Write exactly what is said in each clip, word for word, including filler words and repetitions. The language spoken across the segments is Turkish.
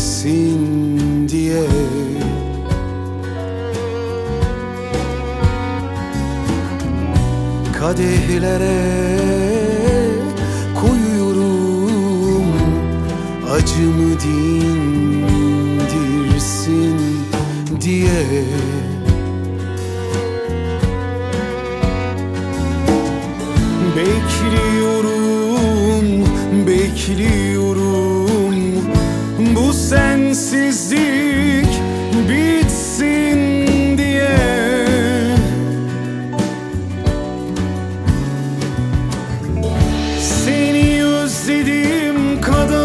geçsin diye. Kadehlere koyuyorum, acımı dindirsin diye. Bekliyorum, bekliyorum, bu sensizlik bitsin diye. Seni özlediğim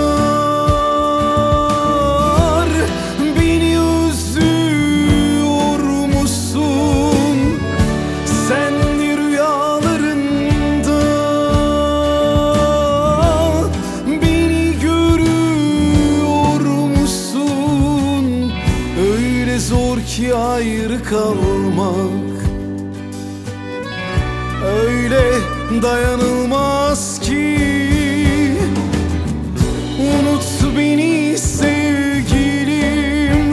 kadar beni özlüyor musun? Sen de rüyalarında beni görüyor musun? Öyle zor ki ayrı kalmak, öyle dayanılmaz ki. Unut beni sevgilim,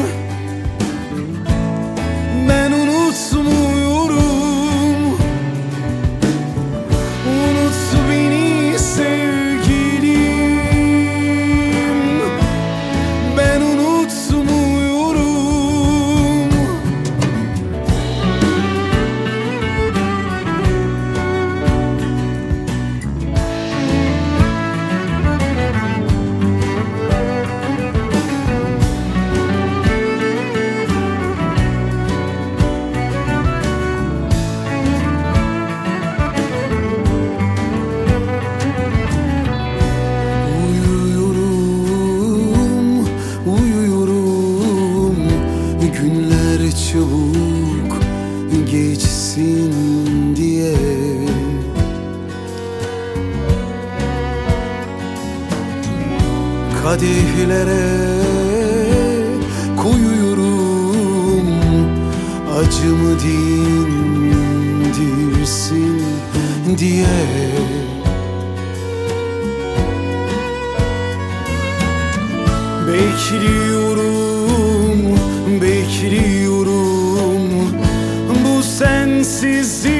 ben unutmuyorum. Unut beni sevgilim, ben unutmuyorum. Günler çabuk geçsin diye. Kadehlere koyuyorum, acımı dindirsin diye. Bekliyorum, bekliyorum, bu sensiz